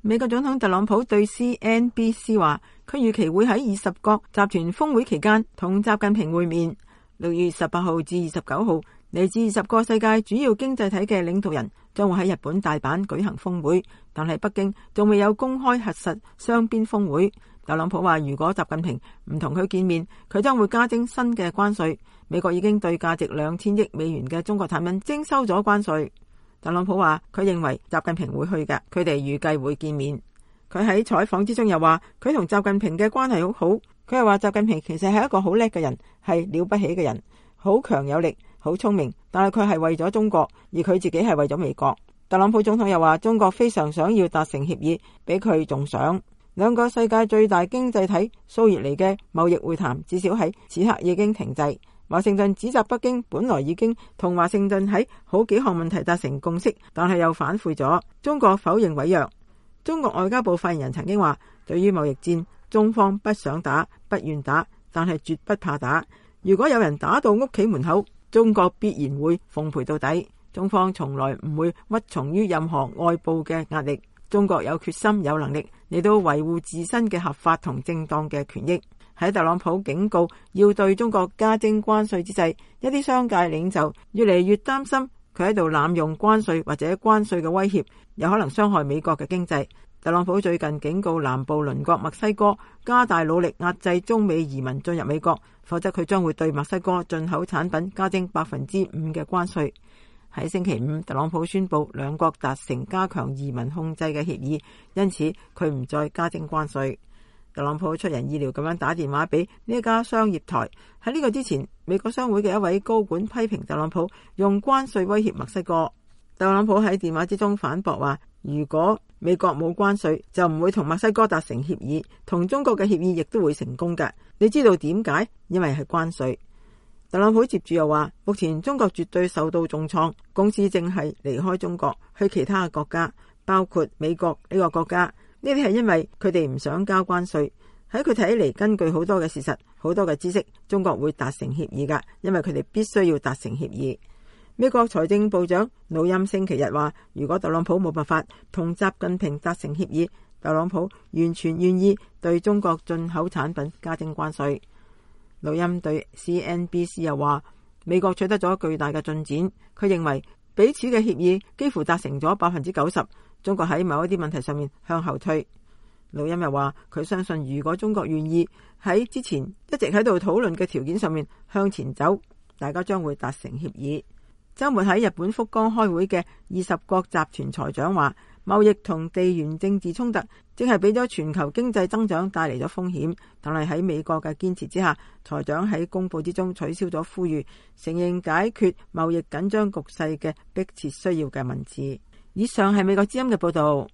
美國總統特朗普對 CNBC 話，佢預期會喺20國集團峰會期間同習近平會面。6月18號至29號，嚟自20個世界主要經濟體嘅領導人將會喺日本大阪舉行峰會，但係北京仲未有公開核實雙邊峰會。特朗普話，如果習近平唔同佢見面，佢將會加徵新嘅關稅。美國已經對價值2000億美元嘅中國產品徵收咗關稅。特朗普話，佢認為習近平會去嘅，佢哋預計會見面。佢喺採訪之中又話，佢同習近平嘅關係好好。佢又話，習近平其實係一個好叻嘅人，係了不起嘅人，好強有力，好聰明，但係佢係為咗中國，而佢自己係為咗美國。特朗普總統又話，中國非常想要達成協議，比佢仲想。兩個世界最大經濟體數月嚟嘅貿易會談，至少喺此刻已經停滯。華盛頓指責北京本來已經同華盛頓喺好幾項問題達成共識，但係又反悔咗。中國否認違約。中國外交部發言人曾經話，對於貿易戰，中方不想打，不願打，但係絕不怕打。如果有人打到屋企門口，中國必然會奉陪到底。中方從來唔會屈從於任何外部嘅壓力。中國有決心、有能力嚟到維護自身嘅合法同正當嘅權益。喺特朗普警告要對中國加徵關稅之際，一啲商界領袖越嚟越擔心佢喺度濫用關稅或者關稅嘅威脅，有可能傷害美國嘅經濟。特朗普最近警告南部鄰國墨西哥加大努力壓制中美移民進入美國，否則佢將會對墨西哥進口產品加徵5%嘅關稅。喺星期五，特朗普宣布兩國達成加強移民控制嘅協議，因此佢唔再加徵關稅。特朗普出人意料咁樣打電話俾呢一家商業台。喺呢個之前，美國商會嘅一位高管批評特朗普用關稅威脅墨西哥。特朗普喺電話之中反駁話，如果美國冇關稅，就唔會同墨西哥達成協議，同中國嘅協議亦都會成功嘅。你知道點解？因為係關稅。特朗普接住又話，目前中國絕對受到重創，公司正係離開中國去其他嘅國家，包括美國呢個國家。呢啲係因為佢哋唔想交關稅。喺佢睇嚟，根據好多嘅事實、好多嘅知識，中國會達成協議㗎，因為佢哋必須要達成協議。美國財政部長努欽星期日話，如果特朗普冇辦法同習近平達成協議，特朗普完全願意對中國進口產品加徵關稅。努欽對 CNBC 又話，美國取得咗巨大嘅進展，佢認為彼此嘅協議幾乎達成咗90%，中國喺某一啲問題上面向後退。努欽又話，佢相信如果中國願意喺之前一直喺度討論嘅條件上面向前走，大家將會達成協議。周末喺日本福岡開會嘅20國集團財長話，貿易同地緣政治衝突正係俾咗全球經濟增長帶嚟咗風險，但係喺美國嘅堅持之下，財長喺公佈之中取消咗呼籲，承認解決貿易緊張局勢嘅迫切需要嘅文字。以上係美國之音嘅報道。